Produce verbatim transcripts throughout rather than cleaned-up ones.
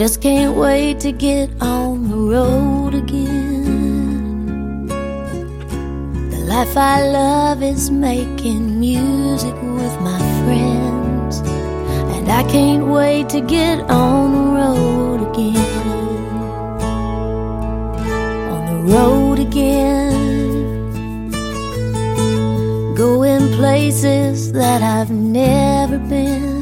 just can't wait to get on the road again. The life I love is making music with my friends, and I can't wait to get on the road again. On the road again, going places that I've never been,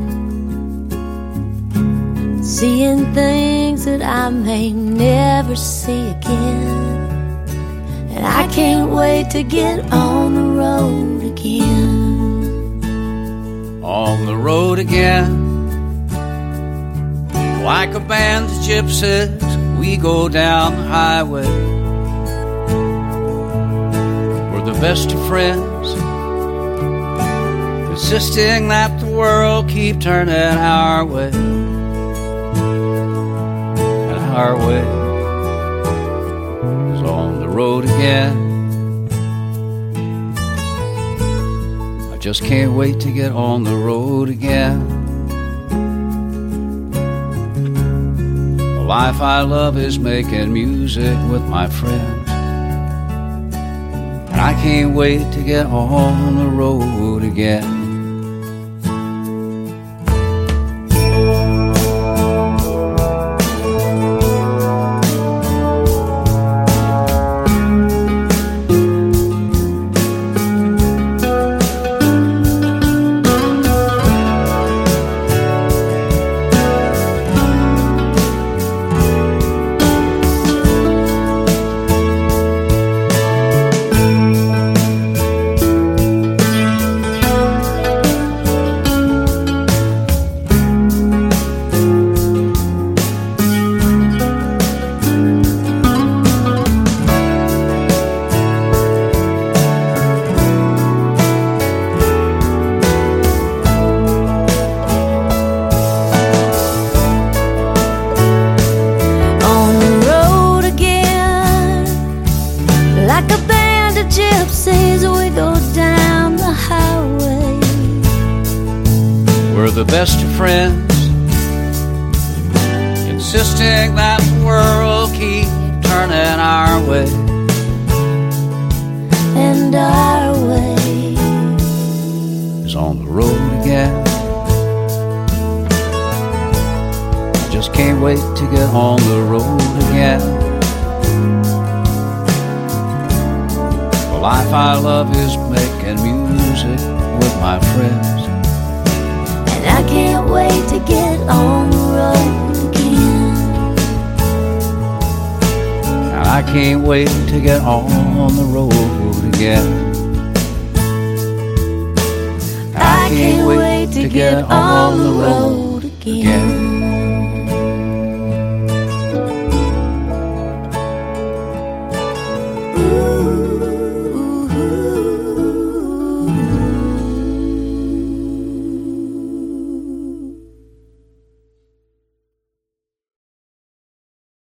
seeing things that I may never see again. And I can't wait to get on the road again. On the road again, like a band of gypsies, we go down the highway. We're the best of friends, insisting that the world keep turning our way. Our way is on the road again. I just can't wait to get on the road again. The life I love is making music with my friends, and I can't wait to get on the road again. Gypsies, we go down the highway. We're the best of friends, insisting that the world keep turning our way. And our way is on the road again. I just can't wait to get on the road again. The life I love is making music with my friends, and I can't wait to get on the road again. And I can't wait to get on the road again. I can't wait to get on the road again.